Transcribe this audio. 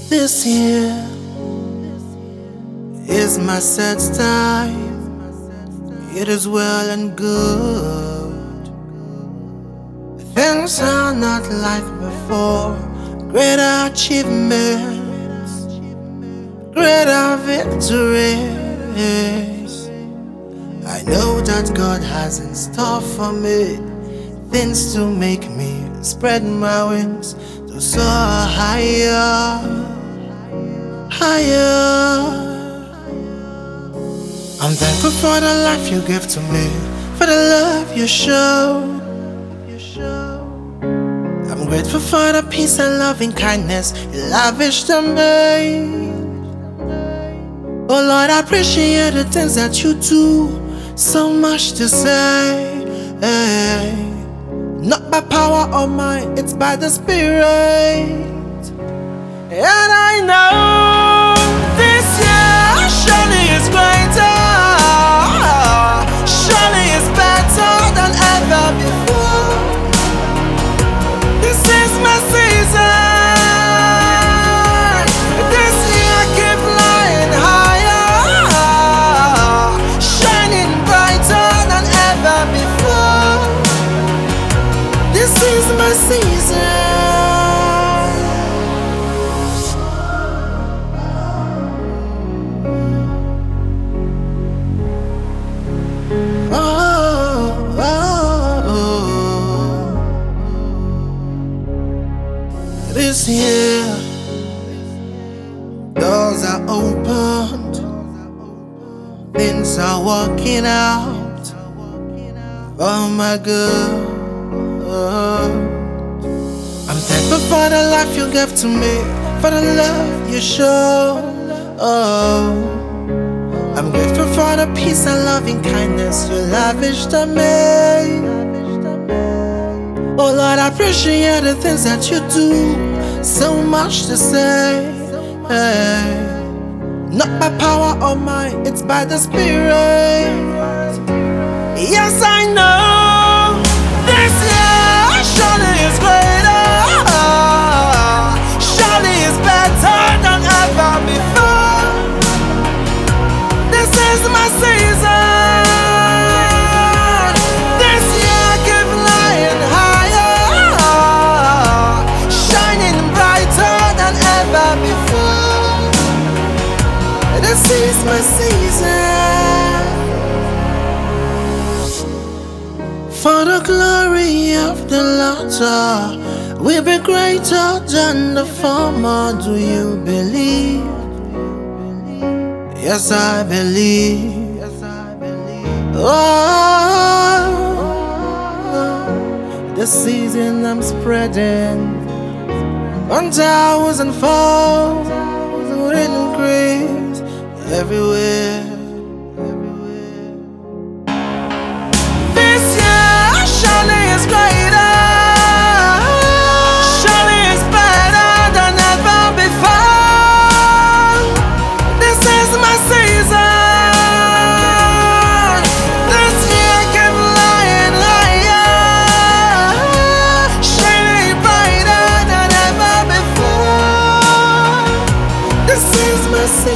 This year is my set time. It is well and good. Things are not like before. Greater achievements, greater victories. I know that God has in store for me things to make me spread my wings to soar higher, higher. I'm thankful for the life you give to me, for the love you show. I'm grateful for the peace and loving kindness you lavished on me. Oh Lord, I appreciate the things that you do. So much to say, not by power or might, it's by the Spirit. And I know this year surely is greater, surely is better than ever before. This is my season. This year keep flying higher, shining brighter than ever before. This is my season. This year, doors are opened, things are working out for my good. I'm thankful for the life you gave to me, for the love you show. I'm grateful for the peace and loving kindness you lavished on me. Oh Lord, I appreciate the things that you do. So much to say, not by power or might, it's by the Spirit. Yes, I know this year surely is greater, surely is better than ever before. This is my season. This year keep flying higher, shining brighter than ever before. This is my season. For the glory of the latter will be greater than the former. Do you believe? Yes, I believe. Oh, this season I'm spreading 1,000-fold, would increase everywhere. This year surely is greater, surely is better than ever before. This is my season. This year keep flying higher, shining brighter than ever before. This is my season.